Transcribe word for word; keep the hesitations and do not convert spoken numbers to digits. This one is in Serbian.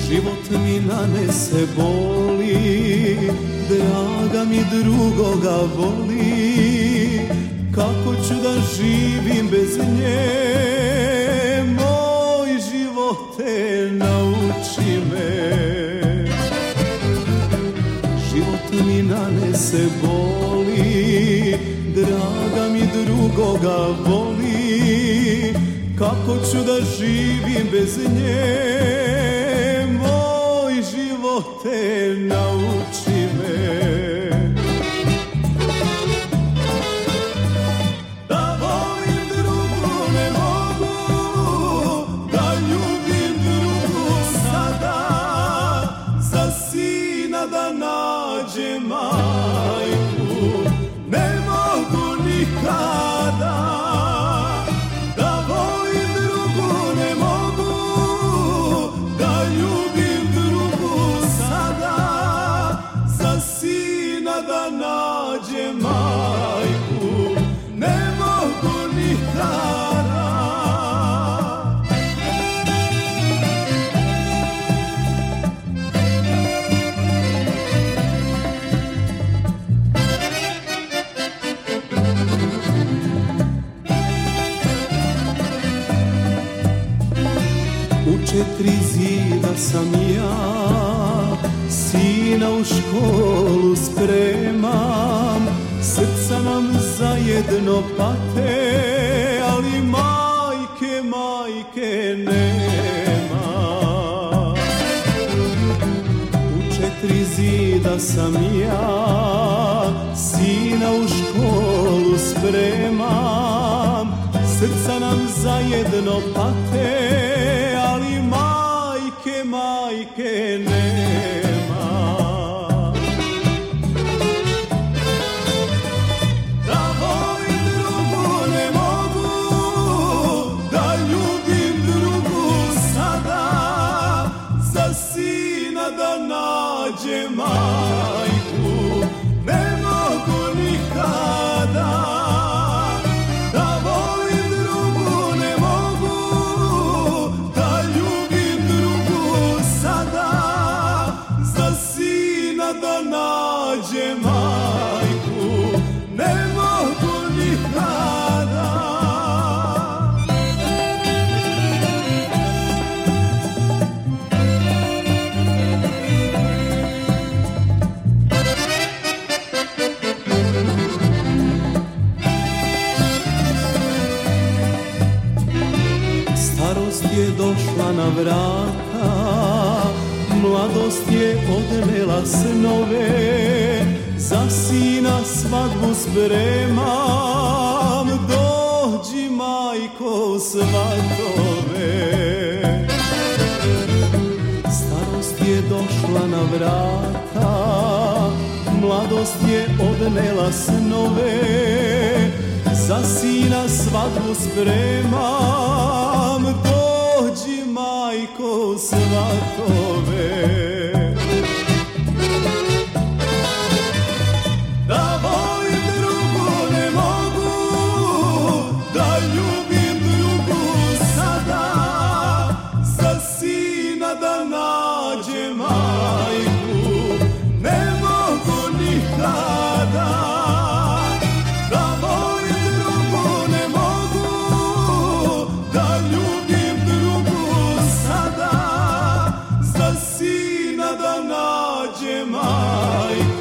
Život mi nanese boli, draga mi drugoga voli, kako ću da živim bez nje, moj živote nauči me. Život mi nanese boli, draga mi drugoga voli, kako ću da živim bez nje, moj živote nauči me. Da volim drugu ne mogu, da ljubim drugu sada, za sina da nađem majku, ne mogu nikada. Da nađem majku, ne mogu nikada. U četiri zida sam ja, sina u školu spremam, srca nam zajedno pate, ali majke, majke nema. U četiri zida sam ja, sina u školu spremam, srca nam zajedno pate, ali majke, majke nema. Da nađem majku, ne mogu nikada. Da volim drugu ne mogu, da ljubim drugu sada, za sina da nađem majku, ne mogu nikada. Starost je došla na vrata, mladost je odnela snove, za sina svadbu spremam, dođi majko svatove. Starost je došla na vrata, mladost je odnela snove, za sina svadbu spremam, dođi majko svatove. Da volim drugu ne mogu, da ljubim drugu sada, za sina da nađem majku, ne mogu nikada. Da nađem majku,